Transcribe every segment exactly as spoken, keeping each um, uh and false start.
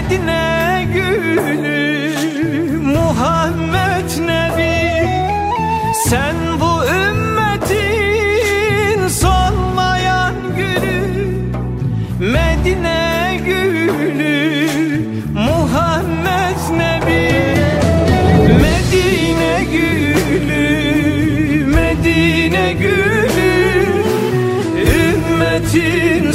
Medine gülü Muhammed Nebi, sen bu ümmetin solmayan gülü. Medine gülü Muhammed Nebi, Medine gülü, Medine gülü, ümmetin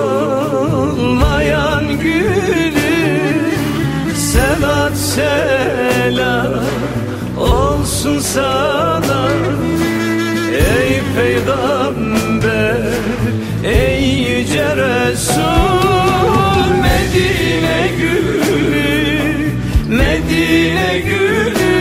solmayan gülü. Selat selam olsun sana ey peygamber, ey yüce Resul. Medine gülü, Medine gülü,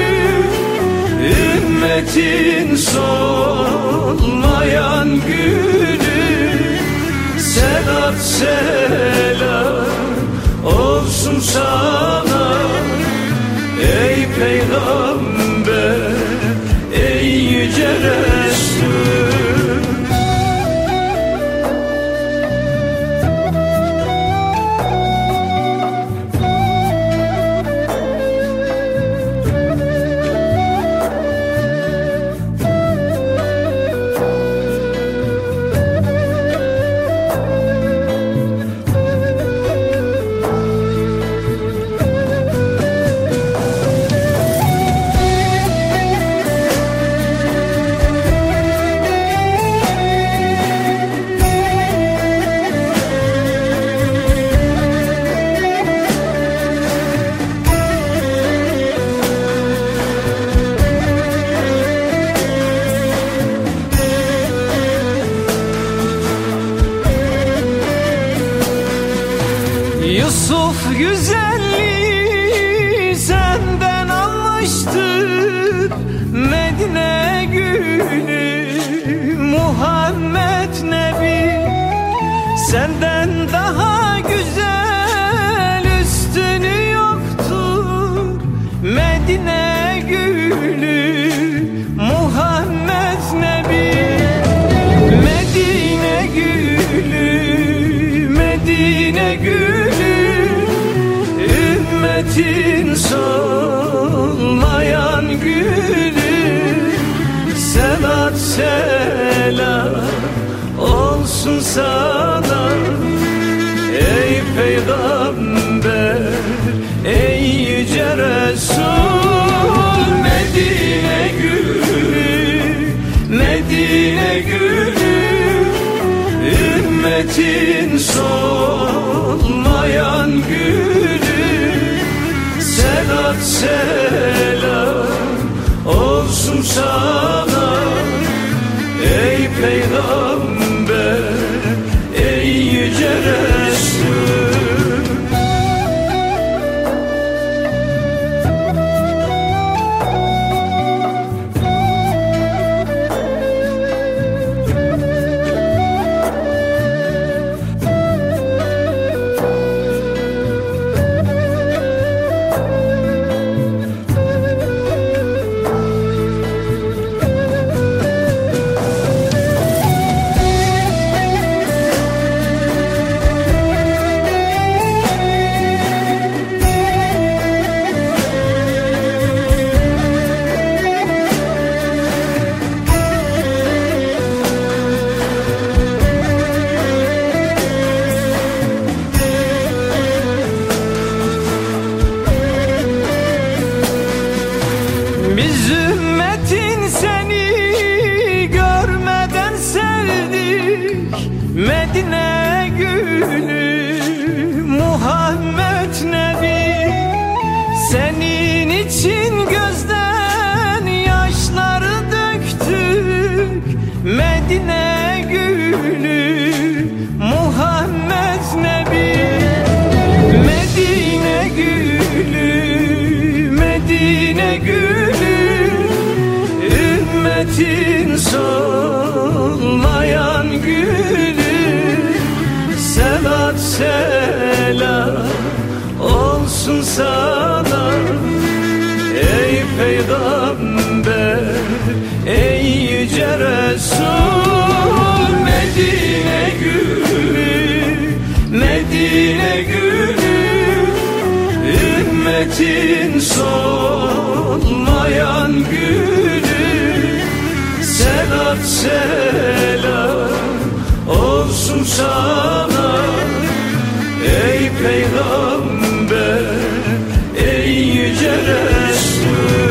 ümmetin solmayan gülü. Selat selam olsun sana ey peygamber, ey yüce Resul. Yusuf güzelliği senden almıştır. Medine gülü Muhammed Nebi, senden daha güzel üstünü yoktur. Medine gülü Muhammed Nebi, Medine gülü, Medine gülü, ümmetin solmayan gülü. Selat selam olsun sana ey peygamber, ey yüce Resul. Medine gülü, Medine gülü, ümmetin solmayan gülü. Selat selam olsun sana ey peygamber, ey yüce Resul. Biz ümmetin seni görmeden sevdik. Medine gülü Muhammed Nebi, senin için gözden yaşları döktük. Medine gülü Muhammed Nebi, Medine gülü, Medine gülü, ümmetin solmayan gülü. Selat selam olsun sana ey peygamber, ey yüce Resul. Medine gülü, Medine gülü, ümmetin solmayan gülü. Selat selam olsun sana ey peygamber, ey yüce Resul.